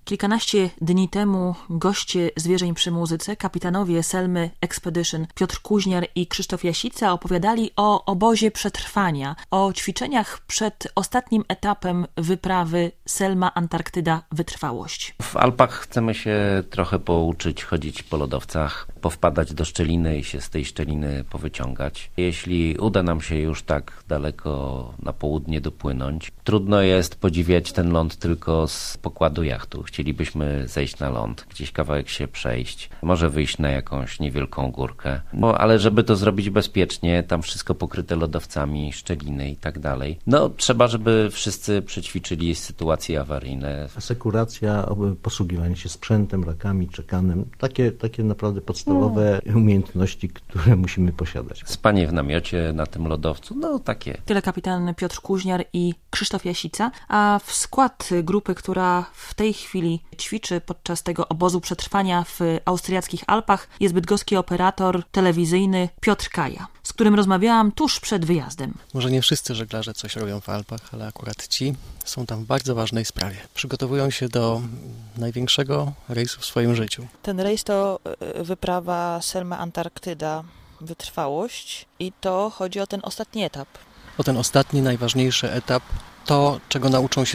Kilkanaście dni temu goście Zwierzeń przy muzyce, kapitanowie Selmy Expedition Piotr Kuźniar i Krzysztof Jasica opowiadali o obozie przetrwania, o ćwiczeniach przed ostatnim etapem wyprawy Selma Antarktyda Wytrwałość. W Alpach chcemy się trochę pouczyć chodzić po lodowcach, powpadać do szczeliny i się z tej szczeliny powyciągać. Jeśli uda nam się już tak daleko na południe dopłynąć, trudno jest podziwiać ten ląd tylko z pokładu jachtu. Chcielibyśmy zejść na ląd, gdzieś kawałek się przejść, może wyjść na jakąś niewielką górkę. Ale żeby to zrobić bezpiecznie, tam wszystko pokryte lodowcami, szczeliny i tak dalej. Trzeba, żeby wszyscy przećwiczyli sytuacje awaryjne. Asekuracja, posługiwanie się sprzętem, rakami, czekanem. Takie naprawdę podstawowe umiejętności, które musimy posiadać. Spanie w namiocie na tym lodowcu, takie. Tyle kapitan Piotr Kuźniar i Krzysztof Jasica, a w skład grupy, która w tej chwili ćwiczy podczas tego obozu przetrwania w austriackich Alpach, jest bydgoski operator telewizyjny Piotr Kaja, z którym rozmawiałam tuż przed wyjazdem. Może nie wszyscy żeglarze coś robią w Alpach, ale akurat ci są tam w bardzo ważnej sprawie. Przygotowują się do największego rejsu w swoim życiu. Ten rejs to wyprawa Selma Antarktyda Wytrwałość i to chodzi o ten ostatni etap. O ten ostatni, najważniejszy etap. To, czego nauczymy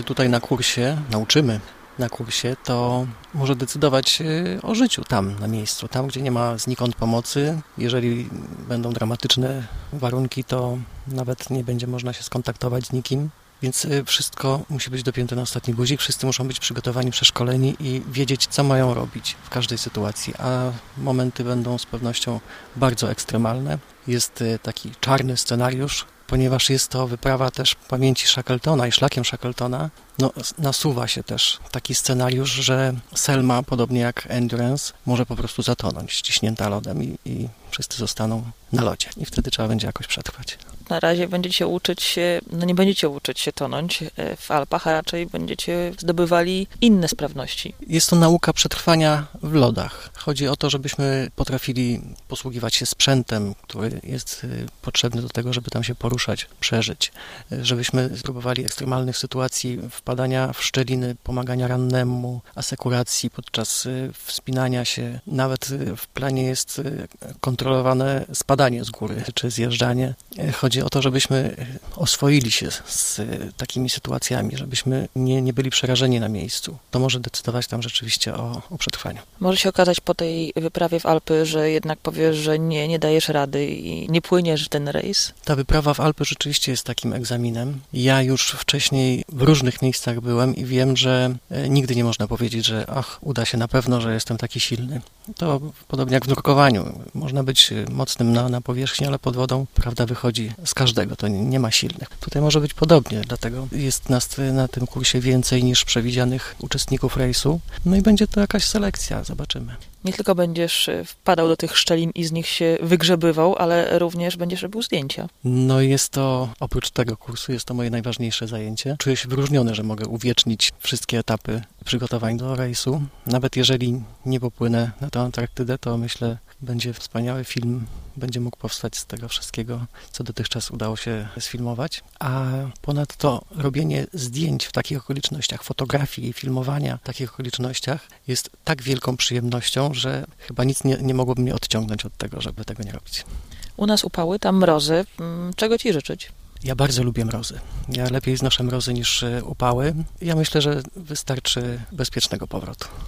na kursie, to może decydować o życiu tam na miejscu, tam gdzie nie ma znikąd pomocy. Jeżeli będą dramatyczne warunki, to nawet nie będzie można się skontaktować z nikim. Więc wszystko musi być dopięte na ostatni guzik, wszyscy muszą być przygotowani, przeszkoleni i wiedzieć, co mają robić w każdej sytuacji, a momenty będą z pewnością bardzo ekstremalne. Jest taki czarny scenariusz, ponieważ jest to wyprawa też pamięci Shackletona i szlakiem Shackletona, nasuwa się też taki scenariusz, że Selma, podobnie jak Endurance, może po prostu zatonąć, ściśnięta lodem i wszyscy zostaną na lodzie. I wtedy trzeba będzie jakoś przetrwać. Na razie będziecie uczyć się, nie będziecie uczyć się tonąć w Alpach, a raczej będziecie zdobywali inne sprawności. Jest to nauka przetrwania w lodach. Chodzi o to, żebyśmy potrafili posługiwać się sprzętem, który jest potrzebny do tego, żeby tam się poruszać, przeżyć. Żebyśmy spróbowali ekstremalnych sytuacji, wpadania w szczeliny, pomagania rannemu, asekuracji podczas wspinania się. Nawet w planie jest kontrolowane spadanie z góry, czy zjeżdżanie. Chodzi o to, żebyśmy oswoili się z takimi sytuacjami, żebyśmy nie byli przerażeni na miejscu. To może decydować tam rzeczywiście o przetrwaniu. Może się okazać po tej wyprawie w Alpy, że jednak powiesz, że nie dajesz rady i nie płyniesz w ten rejs? Ta wyprawa w Alpy rzeczywiście jest takim egzaminem. Ja już wcześniej w różnych miejscach byłem i wiem, że nigdy nie można powiedzieć, że uda się na pewno, że jestem taki silny. To podobnie jak w nurkowaniu. Można być mocnym na powierzchni, ale pod wodą prawda wychodzi z każdego, to nie ma silnych. Tutaj może być podobnie, dlatego jest nas na tym kursie więcej niż przewidzianych uczestników rejsu. I będzie to jakaś selekcja, zobaczymy. Nie tylko będziesz wpadał do tych szczelin i z nich się wygrzebywał, ale również będziesz robił zdjęcia. Jest to, oprócz tego kursu, jest to moje najważniejsze zajęcie. Czuję się wyróżniony, że mogę uwiecznić wszystkie etapy przygotowań do rejsu. Nawet jeżeli nie popłynę na tę Antarktydę, to myślę, będzie wspaniały film, będzie mógł powstać z tego wszystkiego, co dotychczas udało się sfilmować. A ponadto robienie zdjęć w takich okolicznościach, fotografii i filmowania w takich okolicznościach jest tak wielką przyjemnością, że chyba nic nie mogłoby mnie odciągnąć od tego, żeby tego nie robić. U nas upały, tam mrozy. Czego ci życzyć? Ja bardzo lubię mrozy. Ja lepiej znoszę mrozy niż upały. Ja myślę, że wystarczy bezpiecznego powrotu.